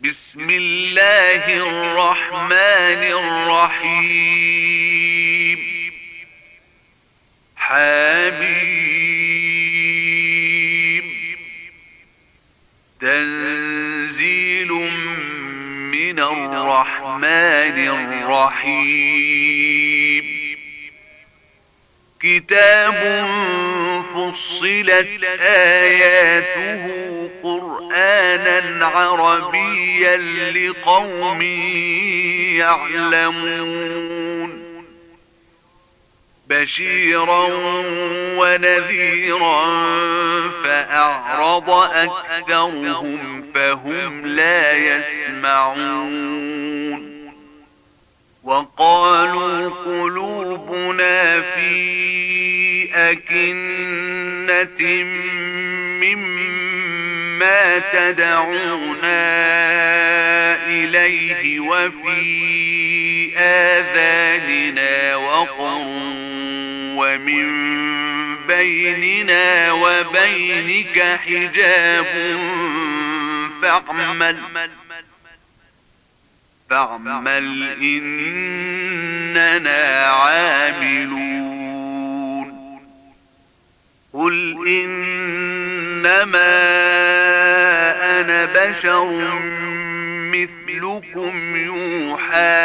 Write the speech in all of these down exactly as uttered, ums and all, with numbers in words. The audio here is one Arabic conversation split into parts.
بسم الله الرحمن الرحيم. حميم. تنزيل من الرحمن الرحيم. كتاب فصلت آياته قرآنا عربيا لقوم يعلمون. بشيرا ونذيرا فأعرض أكثرهم فهم لا يسمعون. وقالوا قلوبنا في أكنة مما تدعونا إليه وفي آذاننا وقر ومن بيننا وبينك حجاب فاعمل فاعمل إننا عاملون. قل إنما أنا بشر مثلكم يوحى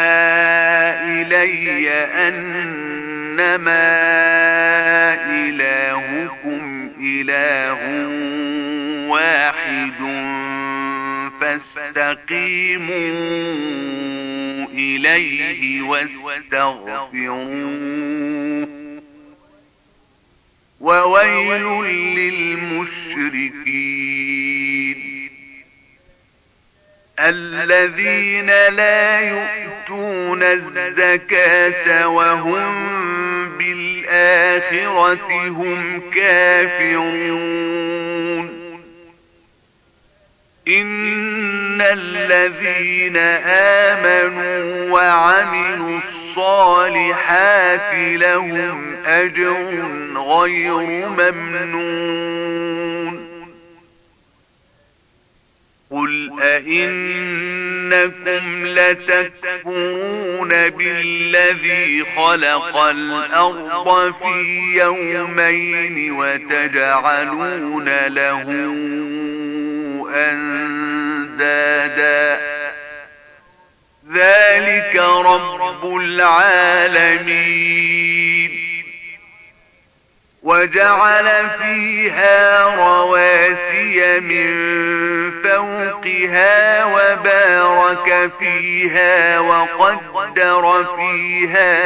إلي أنما إلهكم إله واحد فاستقيموا إليه واستغفروه. وويل للمشركين الذين لا يؤتون الزكاة وهم بالآخرة هم كافرون. إن الذين آمنوا وعملوا الصالحات لهم أجر غير ممنون. قل أئنكم لتكفرون بالذي خلق الأرض في يومين وتجعلون له أندادا ذلك رب العالمين. وجعل فيها رواسي من فوقها وبارك فيها وقدر فيها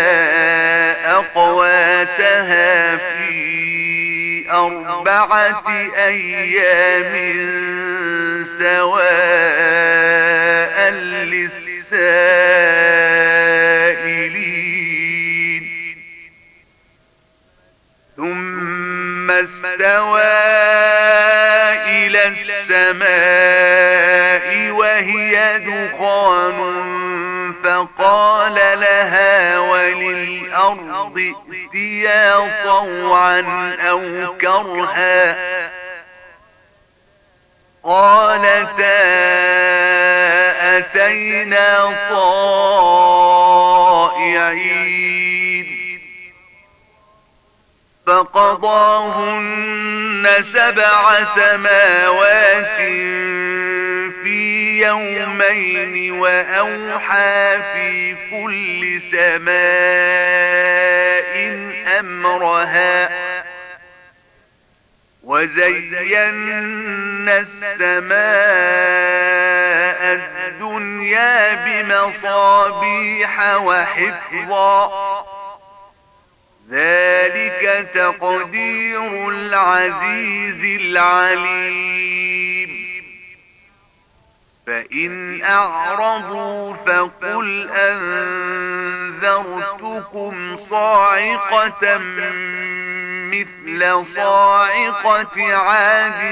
أقواتها في أربعة أيام سواء للسائلين. ثم استوى إلى السماء وهي دخان فقال لها وللأرض ائتيا طوعا أو كرها قالتا أتينا طائعين. فقضاهن سبع سماوات في يومين وأوحى في كل سماء أمرها وزينا السماء الدنيا بمصابيح وحفظا ذلك تقدير العزيز العليم. فإن أعرضوا فقل أنذرتكم صاعقة مثل صاعقة عاد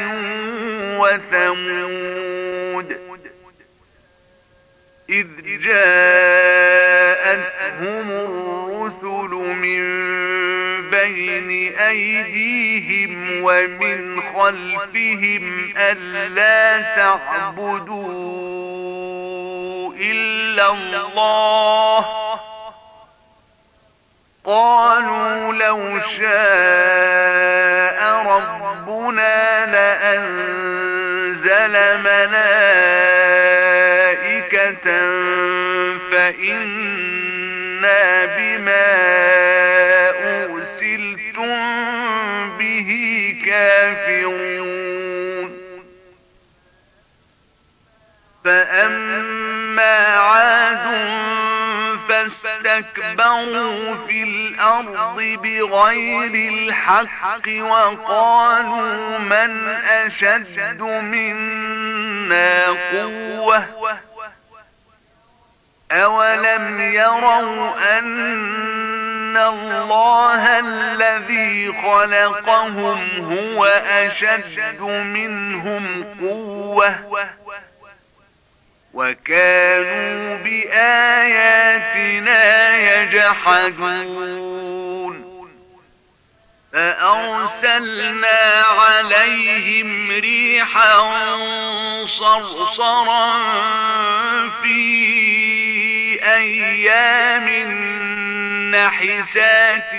وثمود إذ جاءتهم الرسل من بين أيديهم ومن خلفهم ألا تعبدوا إلا الله قالوا لو شاء ربنا لأنزل ملائكة فإنا بما أرسلتم به كافرون فأما عاد فاستكبروا في الأرض بغير الحق وقالوا من أشد منا قوة أولم يروا أن الله الذي خلقهم هو أشد منهم قوة وكانوا بآياتنا يجحدون فأرسلنا عليهم ريحا صرصرا في أيام نحسات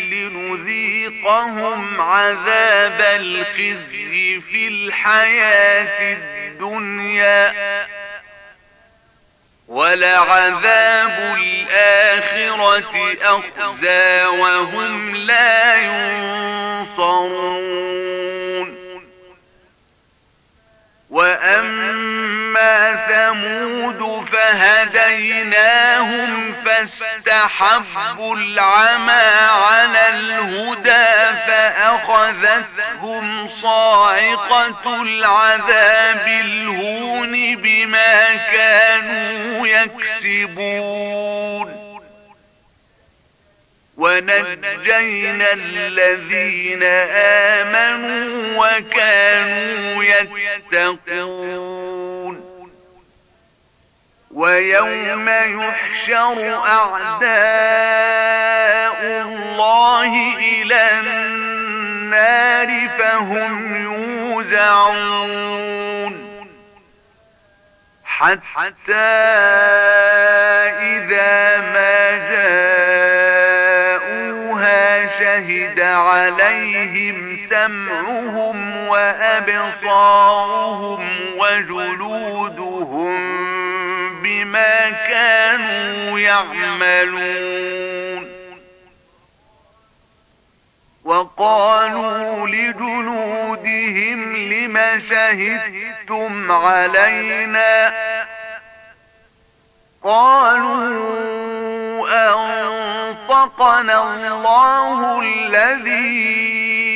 لنذيقهم عذاب الخزي في الحياة الدنيا ولعذاب الآخرة أخزى وهم لا ينصرون وأما ثمود فهديناهم فاستحبوا العمى على الهدى فأخذتهم صاعقة العذاب الهون بما كانوا يكسبون ونجينا الذين آمنوا وكانوا يتقون ويوم يحشر أعداء الله إلى النار فهم يوزعون حتى إذا ما جاءوها شهد عليهم سمعهم وأبصارهم وجلودهم بما كانوا يعملون وقالوا لجلودهم لم شهدتم علينا قالوا أنطقنا الله الذي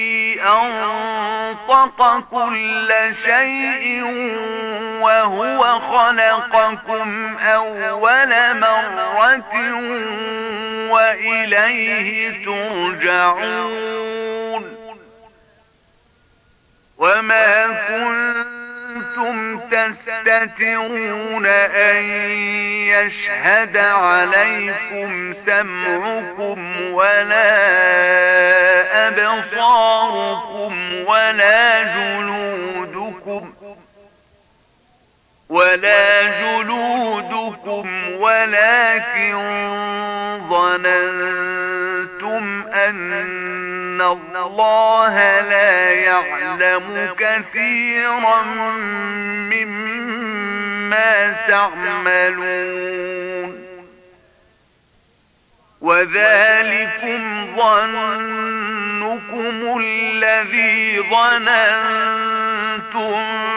أنطق كل شيء وهو خلقكم أول مرة وإليه ترجعون وما كنتم تستترون أن يشهد عليكم سمعكم ولا أبصاركم ولا جلودكم ولا جلودكم ولكن ظننتم أن الله لا يعلم كثيرا مما تعملون وذلكم ظنكم الذي ظننتم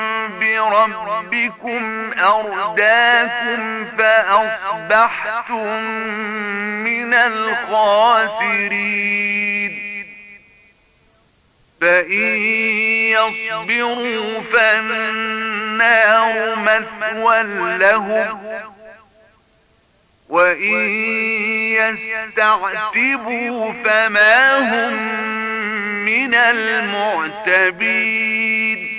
بربكم أرداكم فأصبحتم من الخاسرين فإن يصبروا فالنار مثوى لهم وإن يستعتبوا فما هم من المعتبين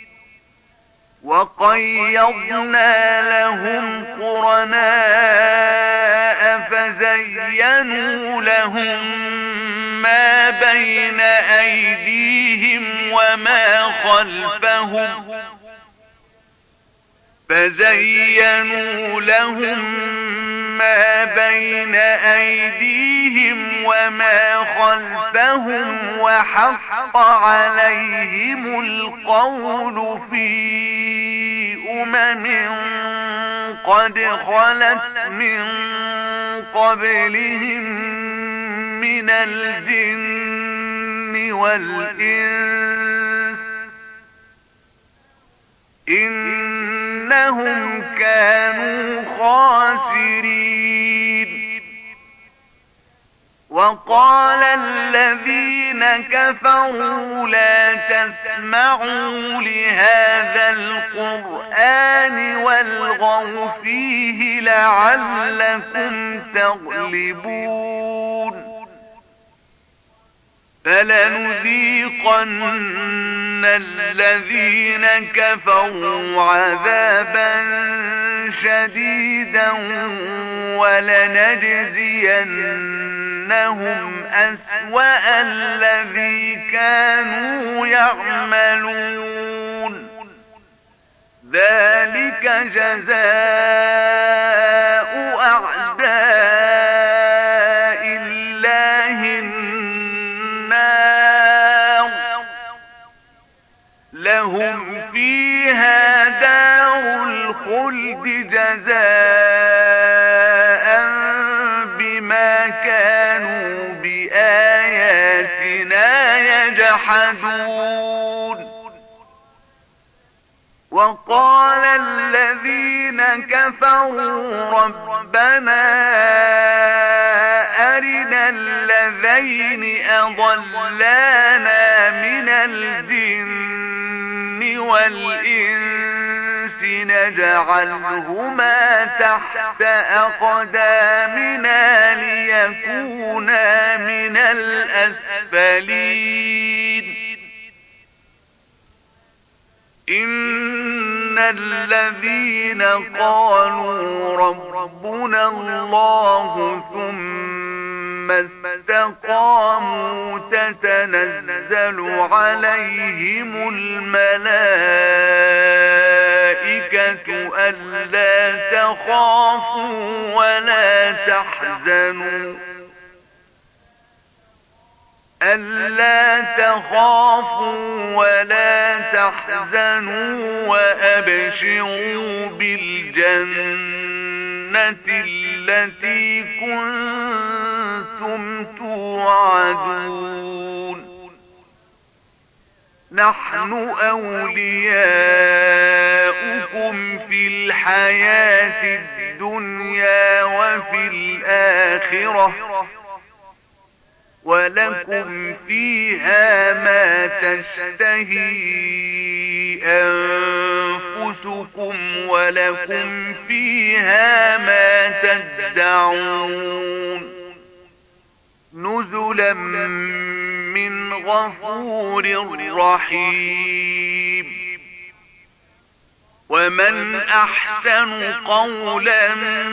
وقيضنا لهم قرناء فزينوا لهم ما بين أيديهم وما خلفهم فزينوا لهم ما بين أيديهم وما خلفهم وحق عليهم القول في أمم قد خلت من قبلهم من الجن والإنس إنهم كانوا خاسرين. وقال الذين كفروا لا تسمعوا لهذا القرآن والغوا فيه لعلكم تغلبون. فلنذيقن الذين كفروا عذابا شديدا ولنجزينهم أسوأ الذي كانوا يعملون. ذلك جزاء أعداء الله النار لهم فيها دار الخلد جزاء بما كانوا بآياتنا يجحدون. وقال الذين كفروا ربنا أرنا الذين أضلانا من الجن والإنس نجعلهما تحت أقدامنا ليكونا من الأسفلين. إن الذين قالوا ربنا الله ثم استقاموا تتنزل عليهم الملائكة ألا تخافوا ولا تحزنوا ألا تخافوا ولا تحزنوا وأبشروا بالجنة التي كنتم توعدون. نحن أولياؤكم في الحياة الدنيا وفي الآخرة ولكم فيها ما تشتهي أنفسكم ولكم فيها ما تدعون. نزلا من غفور رحيم. ومن أحسن قولا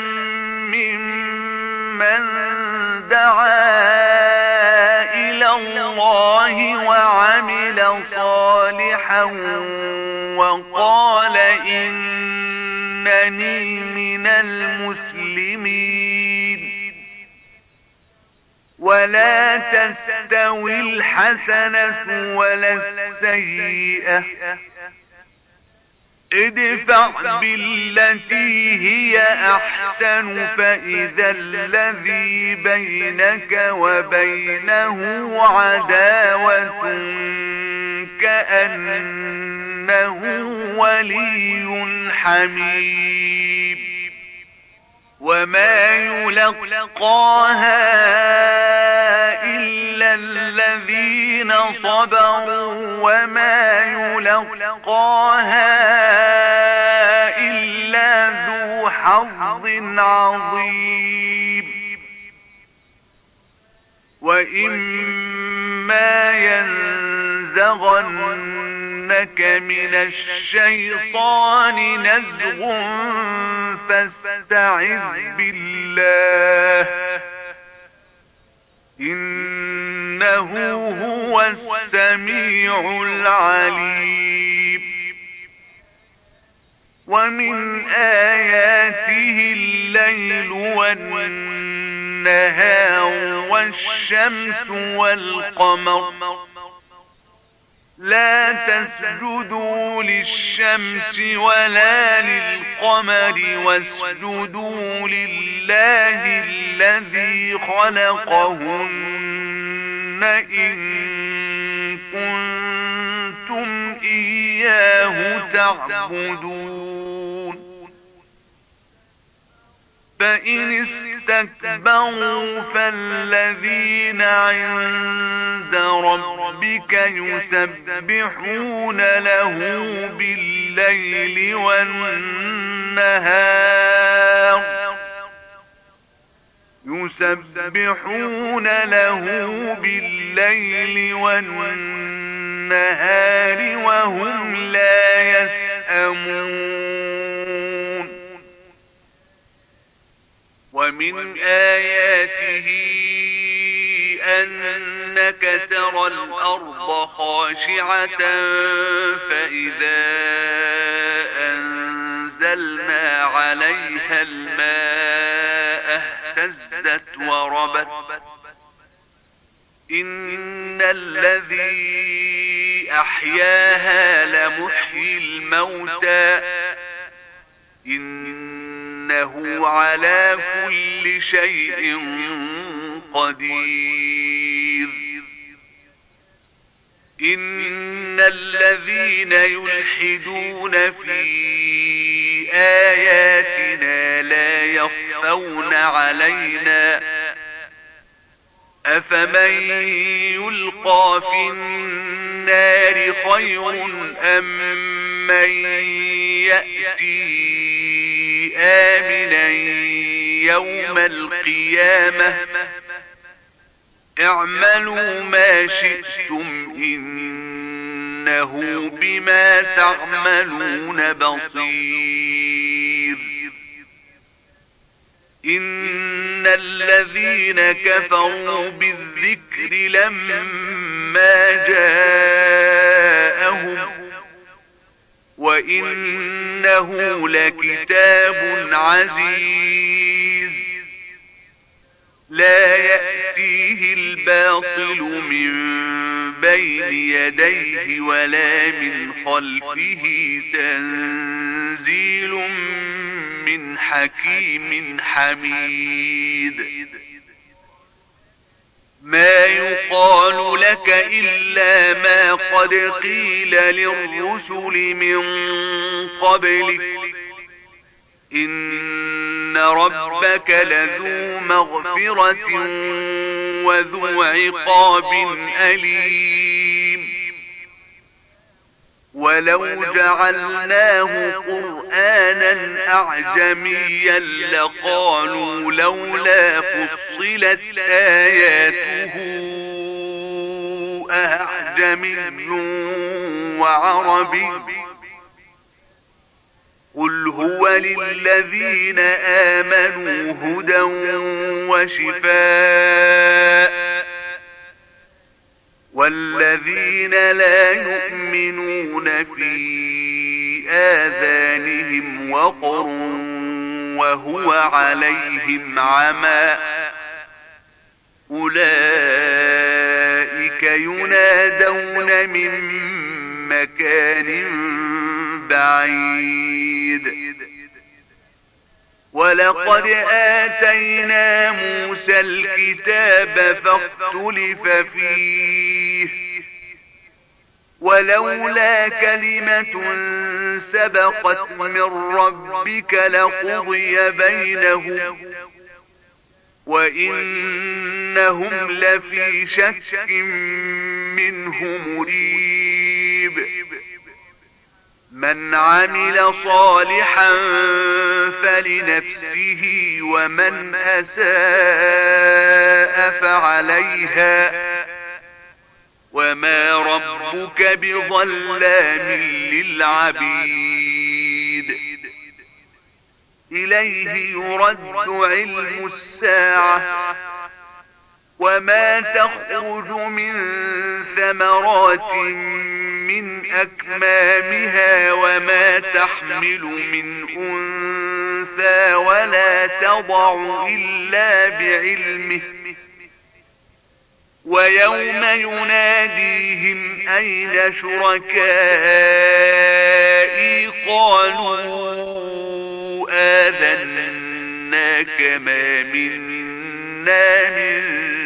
ممن دعا إلى الله وعمل صالحا وقال إنني من المسلمين. ولا تستوي الحسنة ولا السيئة ادفع بالتي هي أحسن فإذا الذي بينك وبينه عداوة كأنه ولي حميم. وما يلقاها إلا الذين صبروا وما يلقاها إلا ذو حظ عظيم. وإما ينزغنك من الشيطان نزغ فاستعذ بالله إنه هو السميع العليم. ومن آياته الليل والنهار والشمس والقمر لا تسجدوا للشمس ولا للقمر واسجدوا لله الذي خلقهن إن كنتم إياه تعبدون فإن استكبروا فالذين عند ربك يسبحون له بالليل والنهار يسبحون له بالليل والنهار وهم لا يسأمون ومن آياته أنك ترى الأرض خاشعة فإذا أنزلنا عليها الماء اهتزت وربت إن الذي أحياها لمحيي الموتى إنه على كل شيء قدير إن الذين يلحدون في آياتنا لا يخفون علينا أفمن يلقى في النار خير أم من يأتي آمنا يوم القيامة اعملوا ما شئتم إنه بما تعملون بصير إن الذين كفروا بالذكر لما جاءهم وإنه لكتاب عزيز لا يأتيه الباطل من بين يديه ولا من خلفه تنزيل من حكيم حميد ما يقال لك إلا ما قد قيل للرسل من قبلك إن ربك لذو مغفرة وذو عقاب أليم ولو جعلناه قرآنا أعجميا لقالوا لولا فصلت آياته أعجمي وعربي قل هو للذين آمنوا هدى وشفاء والذين لا يؤمنون في آذانهم وقر وهو عليهم عمى أولئك ينادون من مكان بعيد ولقد آتينا موسى الكتاب فاختلف فيه ولولا كلمة سبقت من ربك لقضي بينهم وإنهم لفي شك منه مريب من عمل صالحا فلنفسه ومن أساء فعليها وما ربك بظلام للعبيد إليه يرد علم الساعة وما تخرج من ثمرات من أكمامها وما تحمل من أنثى ولا تضع إلا بعلمه ويوم يناديهم أين شركائي قالوا آذناك ما منا من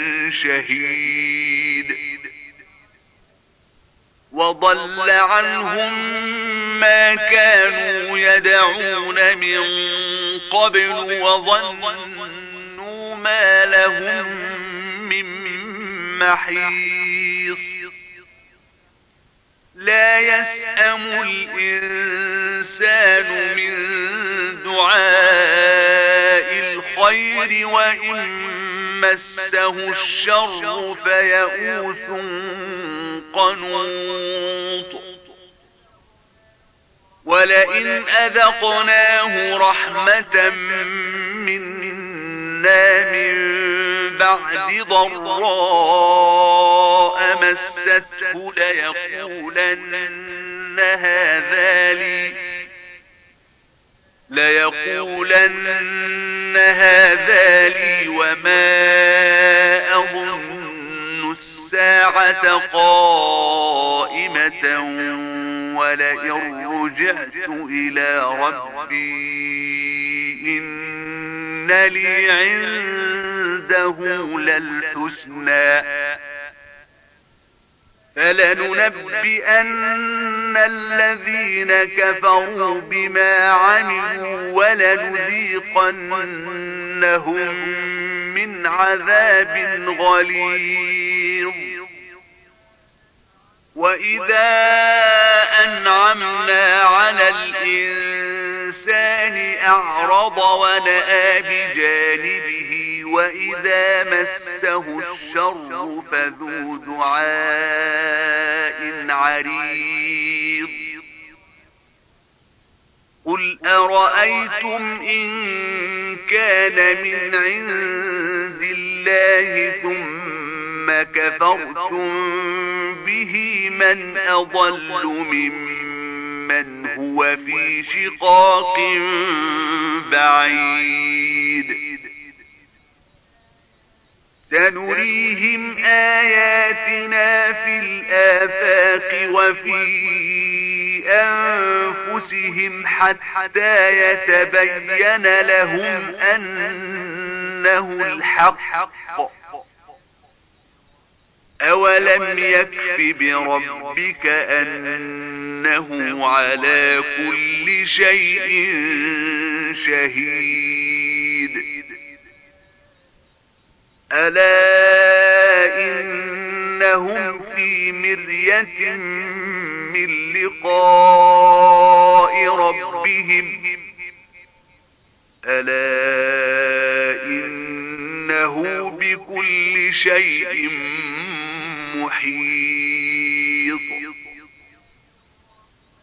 شهيد وضل عنهم ما كانوا يدعون من قبل وظنوا ما لهم من محيص لا يسأم الإنسان من دعاء الخير وإن مسه الشر فيئوس قنوط ولئن أذقناه رحمة منا من بعد ضراء مسته ليقولن هذا لي ليقولن هذا لي وما أظن الساعة قائمة ولئن رجعت إلى ربي إن لي عنده للحسنى فلننبئن الذين كفروا بما عملوا ولنذيقنهم من عذاب غليظ وإذا أنعمنا على الإنسان أعرض ونأى بجانبه وإذا مسه الشر فذو دعاء عريض قل أرأيتم إن كان من عند الله ثم كفرتم به من أضل ممن هو في شقاق بعيد سنريهم آياتنا في الآفاق وفي أنفسهم حتى يتبين لهم أنه الحق أولم يكف بربك أنه على كل شيء شهيد ألا إنهم في مرية من لقاء ربهم ألا إنه بكل شيء محيط